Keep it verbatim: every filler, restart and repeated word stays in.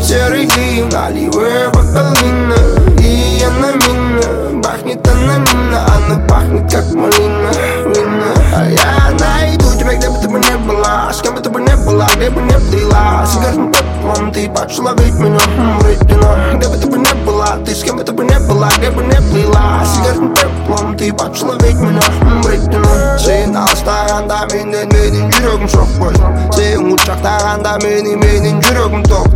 серый дым, наливая бокал вина. И она мина, пахнет она мина, она пахнет как малина, вина. А я найду тебя, где бы ты бы не была, с кем бы ты бы не была, где бы не была. Сигаретным пеплом ты почала бить меня, вредина. Где бы ты бы не была, ты с кем бы ты бы не была, где бы не плыла. Сигаретным пеплом ты почала бить меня, вредина. Сен алыстағанда менен менің жүрегім соқпайды. Сен ұшақтағанда менің менің жүрегім тоқ.